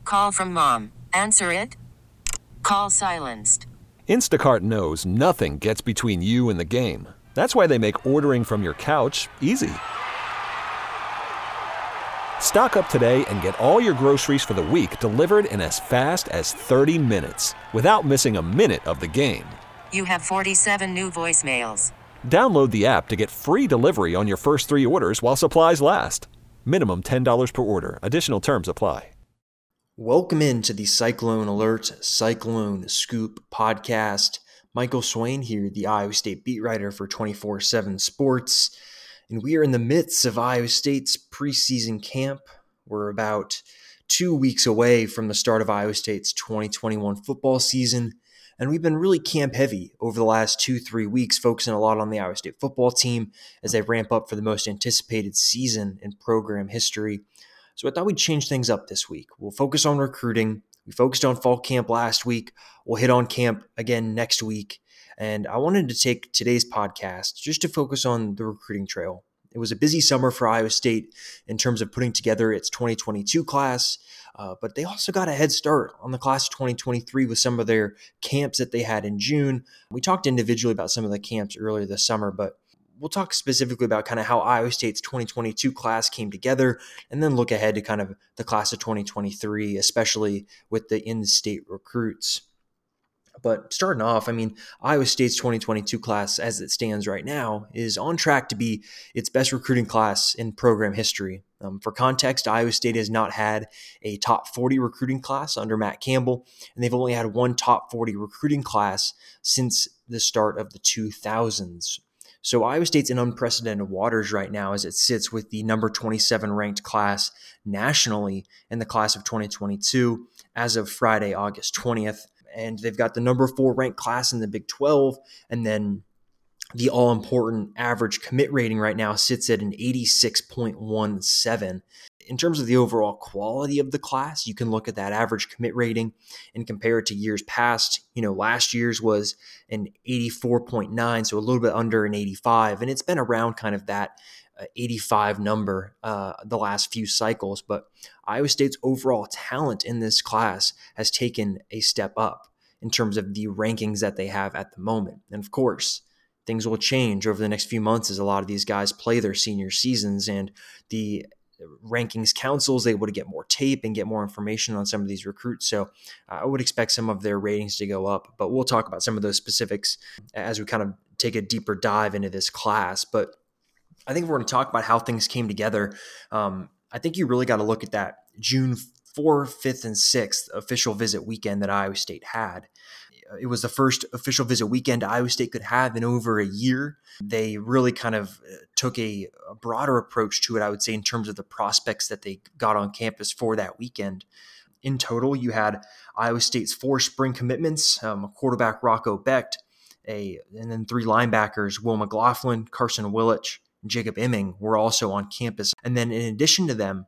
Call from mom. Answer it. Call silenced. Instacart knows nothing gets between you and the game. That's why they make ordering from your couch easy. Stock up today and get all your groceries for the week delivered in as fast as 30 minutes without missing a minute of the game. You have 47 new voicemails. Download the app to get free delivery on your first 3 orders while supplies last. Minimum $10 per order. Additional terms apply. Welcome into the Cyclone Alert, Cyclone Scoop podcast. Michael Swain here, the Iowa State beat writer for 24/7 Sports. And we are in the midst of Iowa State's preseason camp. We're about 2 weeks away from the start of Iowa State's 2021 football season. And we've been really camp heavy over the last 2-3 weeks, focusing a lot on the Iowa State football team as they ramp up for the most anticipated season in program history. So I thought we'd change things up this week. We'll focus on recruiting. We focused on fall camp last week. We'll hit on camp again next week. And I wanted to take today's podcast just to focus on the recruiting trail. It was a busy summer for Iowa State in terms of putting together its 2022 class, but they also got a head start on the class of 2023 with some of their camps that they had in June. We talked individually about some of the camps earlier this summer, but we'll talk specifically about kind of how Iowa State's 2022 class came together and then look ahead to kind of the class of 2023, especially with the in-state recruits. But starting off, Iowa State's 2022 class as it stands right now is on track to be its best recruiting class in program history. For context, Iowa State has not had a top 40 recruiting class under Matt Campbell, and they've only had one top 40 recruiting class since the start of the 2000s. So Iowa State's in unprecedented waters right now as it sits with the number 27 ranked class nationally in the class of 2022 as of Friday, August 20th. And they've got the number 4 ranked class in the Big 12, and then the all-important average commit rating right now sits at an 86.17. In terms of the overall quality of the class, you can look at that average commit rating and compare it to years past. Last year's was an 84.9, so a little bit under an 85, and it's been around kind of that 85 number the last few cycles. But Iowa State's overall talent in this class has taken a step up in terms of the rankings that they have at the moment. And of course, things will change over the next few months as a lot of these guys play their senior seasons and the rankings council is able to get more tape and get more information on some of these recruits. So I would expect some of their ratings to go up, but we'll talk about some of those specifics as we kind of take a deeper dive into this class. But I think if we're going to talk about how things came together, I think you really got to look at that June 4th, 5th, and 6th official visit weekend that Iowa State had. It was the first official visit weekend Iowa State could have in over a year. They really kind of took a broader approach to it, I would say, in terms of the prospects that they got on campus for that weekend. In total, you had Iowa State's 4 spring commitments, quarterback Rocco Becht, and then 3 linebackers, Will McLaughlin, Carson Willich, and Jacob Emming were also on campus. And then in addition to them,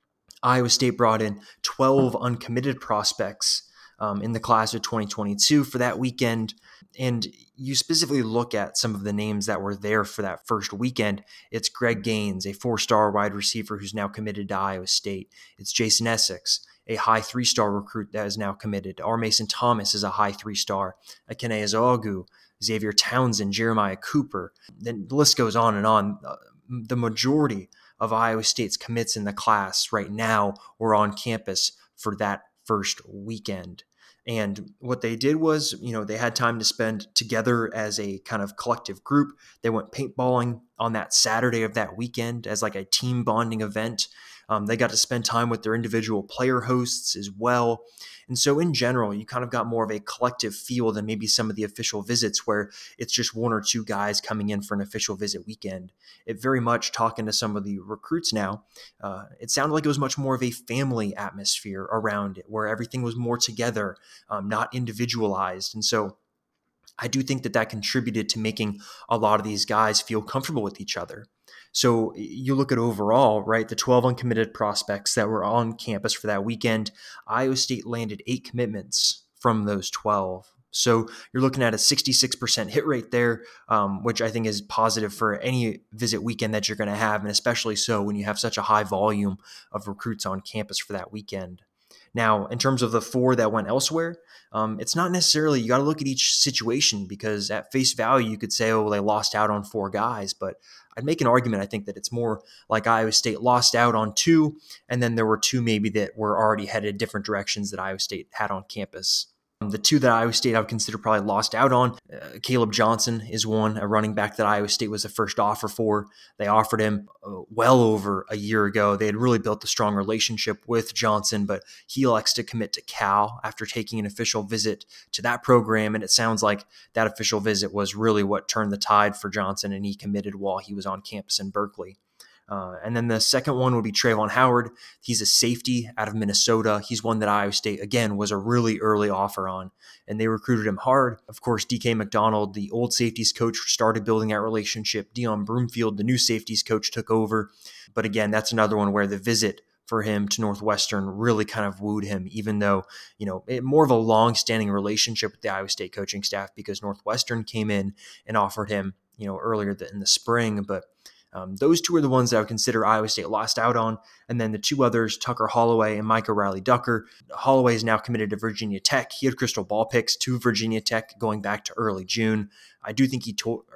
Iowa State brought in 12 uncommitted prospects in the class of 2022 for that weekend. And you specifically look at some of the names that were there for that first weekend. It's Greg Gaines, a 4-star wide receiver who's now committed to Iowa State. It's Jason Essex, a high 3-star recruit that is now committed. R. Mason Thomas is a high 3-star. Akene Ezeogu, Xavier Townsend, Jeremiah Cooper. Then the list goes on and on. The majority of Iowa State's commits in the class right now were on campus for that first weekend. And what they did was, they had time to spend together as a kind of collective group. They went paintballing on that Saturday of that weekend as like a team bonding event. They got to spend time with their individual player hosts as well. And so in general, you kind of got more of a collective feel than maybe some of the official visits where it's just 1 or 2 guys coming in for an official visit weekend. It very much, talking to some of the recruits now, it sounded like it was much more of a family atmosphere around it where everything was more together, not individualized. And so I do think that contributed to making a lot of these guys feel comfortable with each other. So you look at overall, right, the 12 uncommitted prospects that were on campus for that weekend, Iowa State landed 8 commitments from those 12. So you're looking at a 66% hit rate there, which I think is positive for any visit weekend that you're going to have, and especially so when you have such a high volume of recruits on campus for that weekend. Now, in terms of the 4 that went elsewhere, it's not necessarily, you got to look at each situation, because at face value, you could say, oh, they lost out on 4 guys. But I'd make an argument, I think, that it's more like Iowa State lost out on 2, and then there were 2 maybe that were already headed different directions that Iowa State had on campus. The 2 that Iowa State I would consider probably lost out on, Caleb Johnson is one, a running back that Iowa State was the first offer for. They offered him well over a year ago. They had really built a strong relationship with Johnson, but he elects to commit to Cal after taking an official visit to that program, and it sounds like that official visit was really what turned the tide for Johnson, and he committed while he was on campus in Berkeley. And then the second one would be Trayvon Howard. He's a safety out of Minnesota. He's one that Iowa State, again, was a really early offer on, and they recruited him hard. Of course, DK McDonald, the old safeties coach, started building that relationship. Dion Broomfield, the new safeties coach, took over. But again, that's another one where the visit for him to Northwestern really kind of wooed him, even though, more of a long-standing relationship with the Iowa State coaching staff, because Northwestern came in and offered him, earlier in the spring. But those 2 are the ones that I would consider Iowa State lost out on. And then the 2 others, Tucker Holloway and Micah Riley-Ducker. Holloway is now committed to Virginia Tech. He had crystal ball picks to Virginia Tech going back to early June. I do think he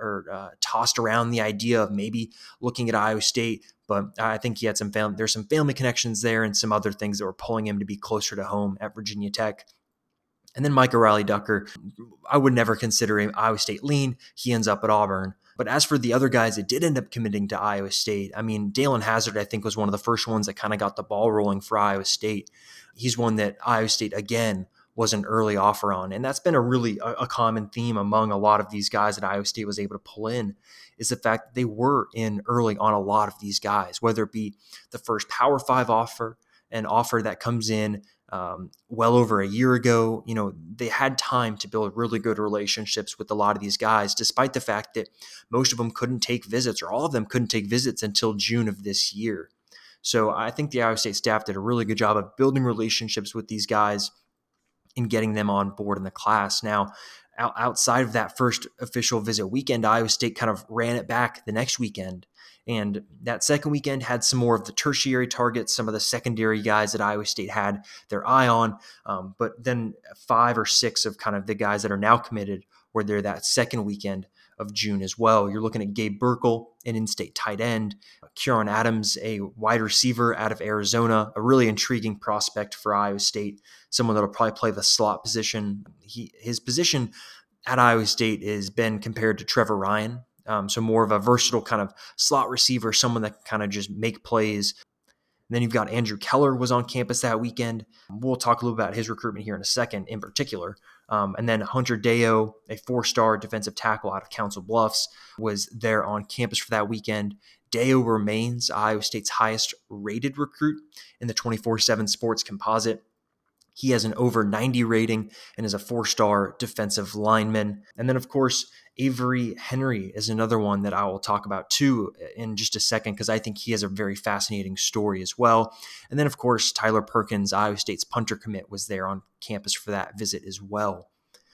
tossed around the idea of maybe looking at Iowa State, but I think he had there's some family connections there and some other things that were pulling him to be closer to home at Virginia Tech. And then Micah Riley-Ducker, I would never consider him Iowa State lean. He ends up at Auburn. But as for the other guys that did end up committing to Iowa State, Dalen Hazard, I think, was one of the first ones that kind of got the ball rolling for Iowa State. He's one that Iowa State, again, was an early offer on. And that's been a common theme among a lot of these guys that Iowa State was able to pull in, is the fact that they were in early on a lot of these guys, whether it be the first Power 5 offer, an offer that comes in well over a year ago. They had time to build really good relationships with a lot of these guys, despite the fact that most of them couldn't take visits, or all of them couldn't take visits until June of this year. So I think the Iowa State staff did a really good job of building relationships with these guys and getting them on board in the class. Now, outside of that first official visit weekend, Iowa State kind of ran it back the next weekend. And that second weekend had some more of the tertiary targets, some of the secondary guys that Iowa State had their eye on. But then 5 or 6 of kind of the guys that are now committed were there that second weekend of June as well. You're looking at Gabe Burkle, an in-state tight end, Kieran Adams, a wide receiver out of Arizona, a really intriguing prospect for Iowa State, someone that'll probably play the slot position. His position at Iowa State has been compared to Trevor Ryan. So more of a versatile kind of slot receiver, someone that can kind of just make plays. And then you've got Andrew Keller was on campus that weekend. We'll talk a little about his recruitment here in a second in particular. And then Hunter Deo, a 4-star defensive tackle out of Council Bluffs, was there on campus for that weekend. Deo remains Iowa State's highest rated recruit in the 24/7 Sports Composite. He has an over 90 rating and is a 4-star defensive lineman. And then, of course, Avery Henry is another one that I will talk about too in just a second, because I think he has a very fascinating story as well. And then, of course, Tyler Perkins, Iowa State's punter commit, was there on campus for that visit as well.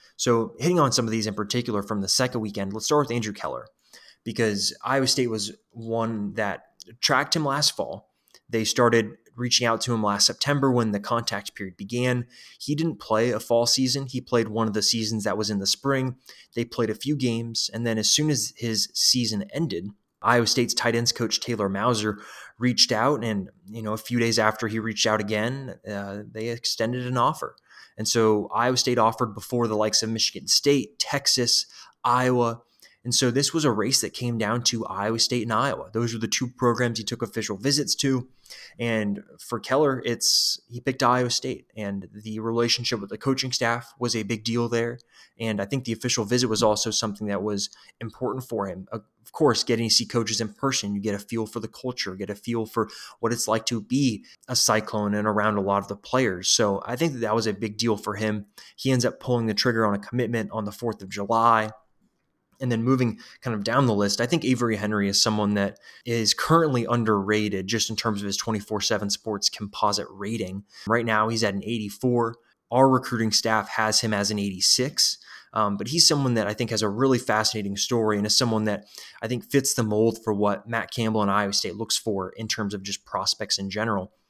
So hitting on some of these in particular from the second weekend, let's start with Andrew Keller, because Iowa State was one that tracked him last fall. They started reaching out to him last September when the contact period began. He didn't play a fall season. He played one of the seasons that was in the spring. They played a few games, and then as soon as his season ended, Iowa State's tight ends coach Taylor Mauser reached out, and a few days after he reached out again, they extended an offer. And so Iowa State offered before the likes of Michigan State, Texas, Iowa. And so this was a race that came down to Iowa State and Iowa. Those were the 2 programs he took official visits to. And for Keller, he picked Iowa State. And the relationship with the coaching staff was a big deal there. And I think the official visit was also something that was important for him. Of course, getting to see coaches in person, you get a feel for the culture, get a feel for what it's like to be a Cyclone and around a lot of the players. So I think that was a big deal for him. He ends up pulling the trigger on a commitment on the 4th of July. And then moving kind of down the list, I think Avery Henry is someone that is currently underrated just in terms of his 24/7 Sports Composite rating. Right now, he's at an 84. Our recruiting staff has him as an 86. But he's someone that I think has a really fascinating story and is someone that I think fits the mold for what Matt Campbell and Iowa State looks for in terms of just prospects in general.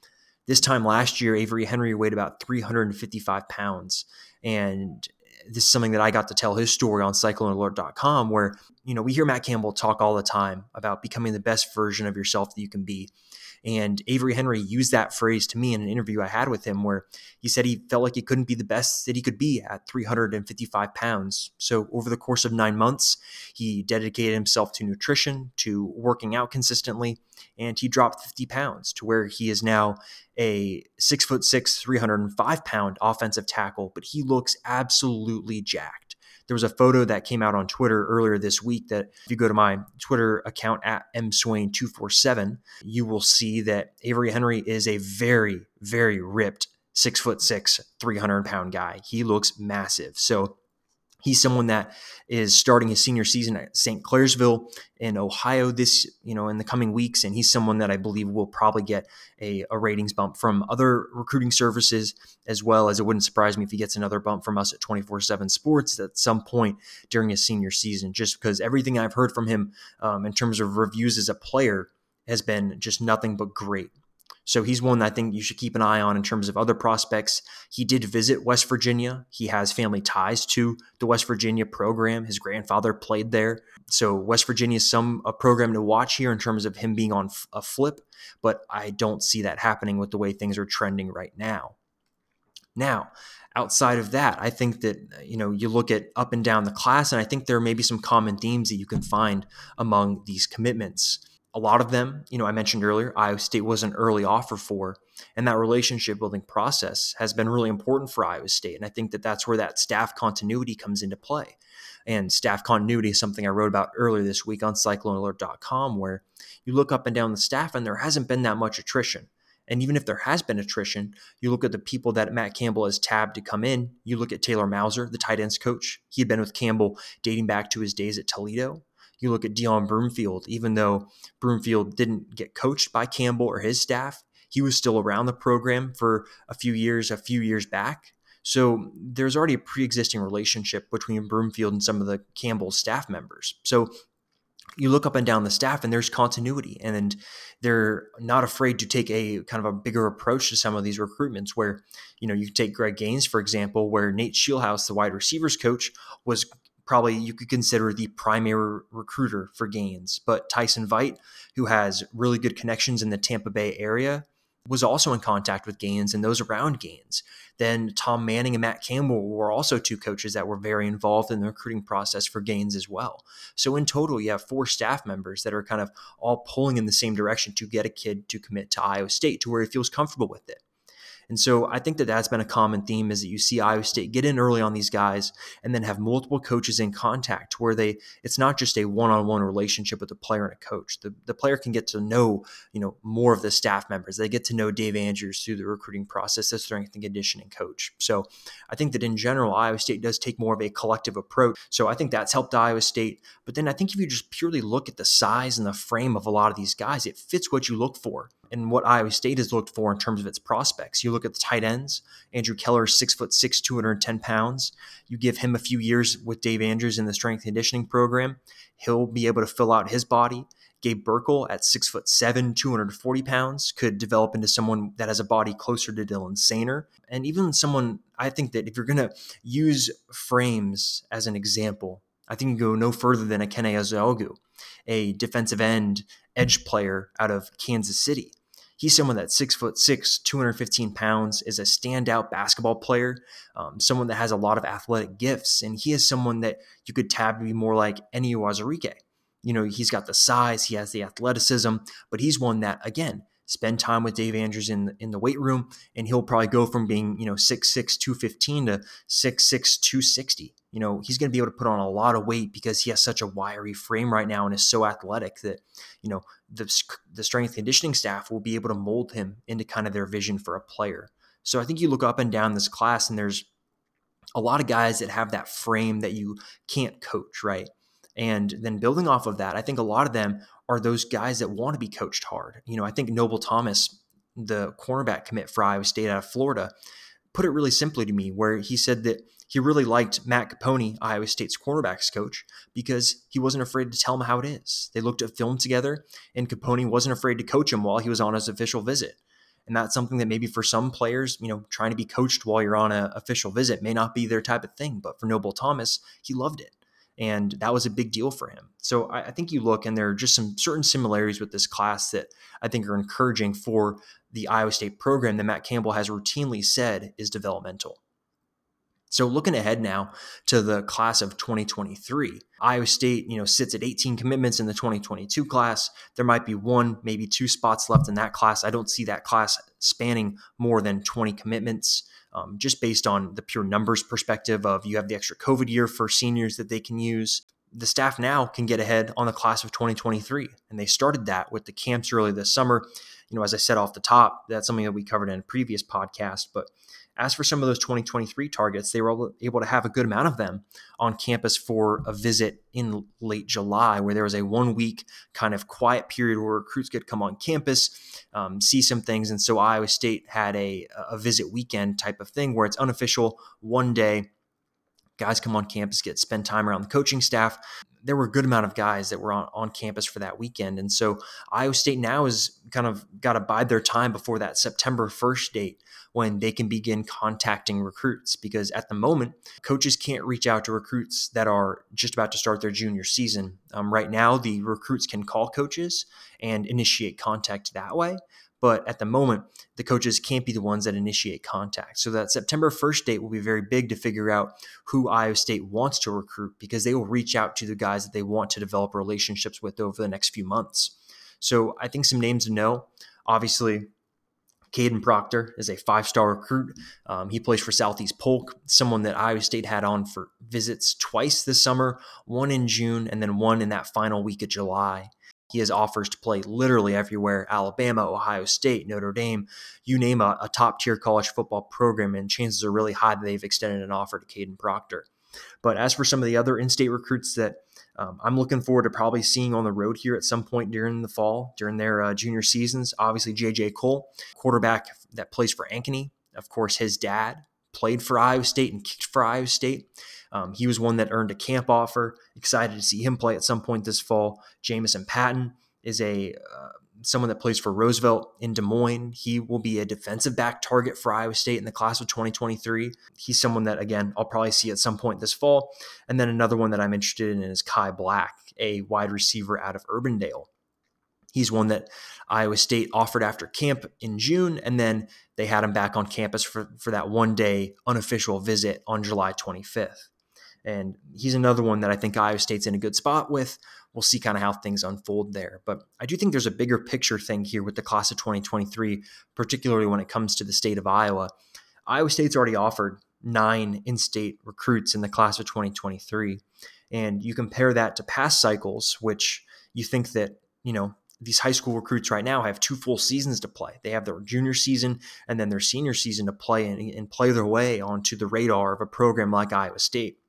This time last year, Avery Henry weighed about 355 pounds. And this is something that I got to tell his story on CycloneAlert.com, where, we hear Matt Campbell talk all the time about becoming the best version of yourself that you can be. And Avery Henry used that phrase to me in an interview I had with him, where he said he felt like he couldn't be the best that he could be at 355 pounds. So over the course of 9 months, he dedicated himself to nutrition, to working out consistently, and he dropped 50 pounds to where he is now a 6'6", 305-pound offensive tackle, but he looks absolutely jacked. There was a photo that came out on Twitter earlier this week that if you go to my Twitter account at mswain247, you will see that Avery Henry is a very, very ripped 6'6", 300-pound guy. He looks massive. So he's someone that is starting his senior season at St. Clairsville in Ohio in the coming weeks. And he's someone that I believe will probably get a ratings bump from other recruiting services, as well as it wouldn't surprise me if he gets another bump from us at 24/7 Sports at some point during his senior season, just because everything I've heard from him in terms of reviews as a player has been just nothing but great. So he's one that I think you should keep an eye on in terms of other prospects. He did visit West Virginia. He has family ties to the West Virginia program. His grandfather played there. So West Virginia is a program to watch here in terms of him being on a flip, but I don't see that happening with the way things are trending right now. Now, outside of that, I think that, you look at up and down the class, and I think there may be some common themes that you can find among these commitments. A lot of them, I mentioned earlier, Iowa State was an early offer for, and that relationship building process has been really important for Iowa State. And I think that that's where that staff continuity comes into play. And staff continuity is something I wrote about earlier this week on CycloneAlert.com, where you look up and down the staff and there hasn't been that much attrition. And even if there has been attrition, you look at the people that Matt Campbell has tabbed to come in. You look at Taylor Mauser, the tight ends coach. He had been with Campbell dating back to his days at Toledo. You look at Dion Broomfield, even though Broomfield didn't get coached by Campbell or his staff, he was still around the program for a few years back. So there's already a pre-existing relationship between Broomfield and some of the Campbell staff members. So you look up and down the staff and there's continuity, and they're not afraid to take a kind of a bigger approach to some of these recruitments where, you take Greg Gaines, for example, where Nate Scheelhaus, the wide receivers coach, was probably you could consider the primary recruiter for Gaines. But Tyson Veit, who has really good connections in the Tampa Bay area, was also in contact with Gaines and those around Gaines. Then Tom Manning and Matt Campbell were also two coaches that were very involved in the recruiting process for Gaines as well. So in total, you have 4 staff members that are kind of all pulling in the same direction to get a kid to commit to Iowa State to where he feels comfortable with it. And so I think that that's been a common theme, is that you see Iowa State get in early on these guys and then have multiple coaches in contact where it's not just a one-on-one relationship with the player and a coach. The player can get to know, more of the staff members. They get to know Dave Andrews through the recruiting process, the strength and conditioning coach. So I think that in general, Iowa State does take more of a collective approach. So I think that's helped Iowa State. But then I think if you just purely look at the size and the frame of a lot of these guys, it fits what you look for and what Iowa State has looked for in terms of its prospects. You look at the tight ends. Andrew Keller is 6'6", 210 pounds. You give him a few years with Dave Andrews in the strength and conditioning program, he'll be able to fill out his body. Gabe Burkle at 6'7", 240 pounds could develop into someone that has a body closer to Dylan Sainer. And even someone, I think that if you're going to use frames as an example, I think you go no further than a Kene Ezeogu, a defensive end edge player out of Kansas City. He's someone that's 6'6", 215 pounds, is a standout basketball player, someone that has a lot of athletic gifts, and he is someone that you could tab to be more like Eni Uwazurike. He's got the size, he has the athleticism, but he's one that, again, spend time with Dave Andrews in the weight room, and he'll probably go from being 6'6", 215 to 6'6", 260. He's going to be able to put on a lot of weight because he has such a wiry frame right now and is so athletic that, the strength and conditioning staff will be able to mold him into kind of their vision for a player. So I think you look up and down this class and there's a lot of guys that have that frame that you can't coach, right? And then building off of that, I think a lot of them are those guys that want to be coached hard. I think Noble Thomas, the cornerback commit for Iowa State out of Florida, put it really simply to me, where he said that he really liked Matt Capone, Iowa State's cornerbacks coach, because he wasn't afraid to tell him how it is. They looked at film together, and Capone wasn't afraid to coach him while he was on his official visit. And that's something that maybe for some players, trying to be coached while you're on an official visit may not be their type of thing. But for Noble Thomas, he loved it. And that was a big deal for him. So I think you look, and there are just some certain similarities with this class that I think are encouraging for the Iowa State program that Matt Campbell has routinely said is developmental. So looking ahead now to the class of 2023, Iowa State, sits at 18 commitments in the 2022 class. There might be one, maybe two spots left in that class. I don't see that class spanning more than 20 commitments, just based on the pure numbers perspective of you have the extra COVID year for seniors that they can use. The staff now can get ahead on the class of 2023, and they started that with the camps early this summer. As I said off the top, that's something that we covered in a previous podcast, but as for some of those 2023 targets, they were able to have a good amount of them on campus for a visit in late July, where there was a 1 week kind of quiet period where recruits could come on campus, see some things. And so Iowa State had a visit weekend type of thing where it's unofficial, 1 day. Guys come on campus, spend time around the coaching staff. There were a good amount of guys that were on campus for that weekend. And so Iowa State now is kind of got to bide their time before that September 1st date when they can begin contacting recruits, because at the moment, coaches can't reach out to recruits that are just about to start their junior season. Right now, the recruits can call coaches and initiate contact that way. But at the moment, the coaches can't be the ones that initiate contact. So that September 1st date will be very big to figure out who Iowa State wants to recruit, because they will reach out to the guys that they want to develop relationships with over the next few months. So I think some names to know, obviously, Caden Proctor is a 5-star recruit. He plays for Southeast Polk, someone that Iowa State had on for visits twice this summer, one in June and then one in that final week of July. He has offers to play literally everywhere: Alabama, Ohio State, Notre Dame, you name a top-tier college football program, and chances are really high that they've extended an offer to Caden Proctor. But as for some of the other in-state recruits that I'm looking forward to probably seeing on the road here at some point during the fall, during their junior seasons, obviously J.J. Cole, quarterback that plays for Ankeny. Of course, his dad played for Iowa State and kicked for Iowa State. He was one that earned a camp offer. Excited to see him play at some point this fall. Jamison Patton is someone that plays for Roosevelt in Des Moines. He will be a defensive back target for Iowa State in the class of 2023. He's someone that, again, I'll probably see at some point this fall. And then another one that I'm interested in is Kai Black, a wide receiver out of Urbandale. He's one that Iowa State offered after camp in June, and then they had him back on campus for that 1 day unofficial visit on July 25th. And he's another one that I think Iowa State's in a good spot with. We'll see kind of how things unfold there. But I do think there's a bigger picture thing here with the class of 2023, particularly when it comes to the state of Iowa. Iowa State's already offered 9 in-state recruits in the class of 2023. And you compare that to past cycles, which you think that, these high school recruits right now have 2 full seasons to play. They have their junior season and then their senior season to play and play their way onto the radar of a program like Iowa State.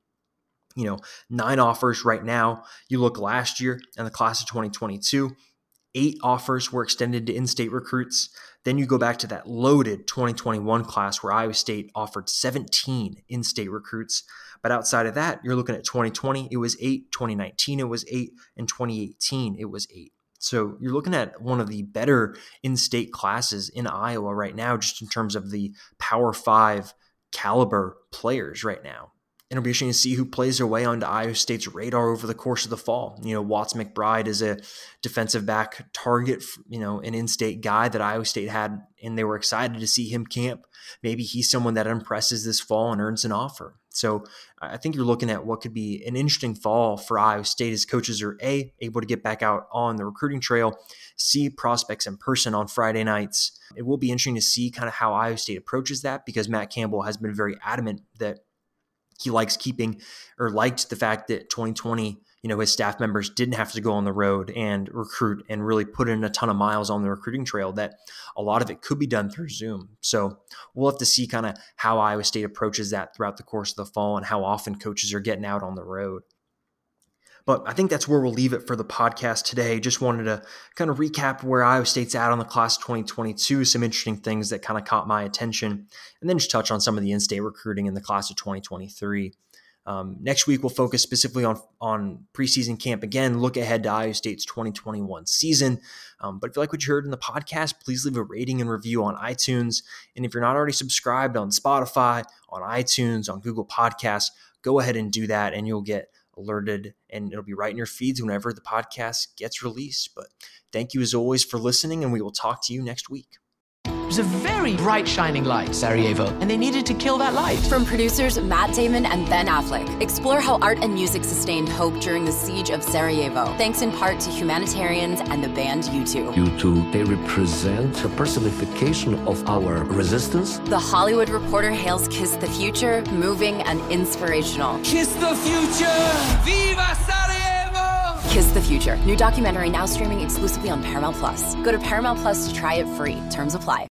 9 offers right now. You look last year in the class of 2022, 8 offers were extended to in-state recruits. Then you go back to that loaded 2021 class where Iowa State offered 17 in-state recruits. But outside of that, you're looking at 2020, it was 8, 2019, it was 8, and 2018, it was 8. So you're looking at one of the better in-state classes in Iowa right now, just in terms of the Power 5 caliber players right now. It'll be interesting to see who plays their way onto Iowa State's radar over the course of the fall. Watts McBride is a defensive back target, an in-state guy that Iowa State had, and they were excited to see him camp. Maybe he's someone that impresses this fall and earns an offer. So I think you're looking at what could be an interesting fall for Iowa State as coaches are able to get back out on the recruiting trail, see prospects in person on Friday nights. It will be interesting to see kind of how Iowa State approaches that, because Matt Campbell has been very adamant that he liked the fact that 2020, his staff members didn't have to go on the road and recruit and really put in a ton of miles on the recruiting trail, that a lot of it could be done through Zoom. So we'll have to see kind of how Iowa State approaches that throughout the course of the fall and how often coaches are getting out on the road. But I think that's where we'll leave it for the podcast today. Just wanted to kind of recap where Iowa State's at on the class 2022, some interesting things that kind of caught my attention, and then just touch on some of the in-state recruiting in the class of 2023. Next week, we'll focus specifically on preseason camp again, look ahead to Iowa State's 2021 season. But if you like what you heard in the podcast, please leave a rating and review on iTunes. And if you're not already subscribed on Spotify, on iTunes, on Google Podcasts, go ahead and do that, and you'll get alerted, and it'll be right in your feeds whenever the podcast gets released. But thank you as always for listening, and we will talk to you next week. It was a very bright, shining light, Sarajevo, and they needed to kill that light. From producers Matt Damon and Ben Affleck, explore how art and music sustained hope during the siege of Sarajevo, thanks in part to humanitarians and the band U2. U2, they represent a personification of our resistance. The Hollywood Reporter hails Kiss the Future, moving and inspirational. Kiss the future! Viva Sarajevo! Kiss the Future, new documentary now streaming exclusively on Paramount+. Go to Paramount+ to try it free. Terms apply.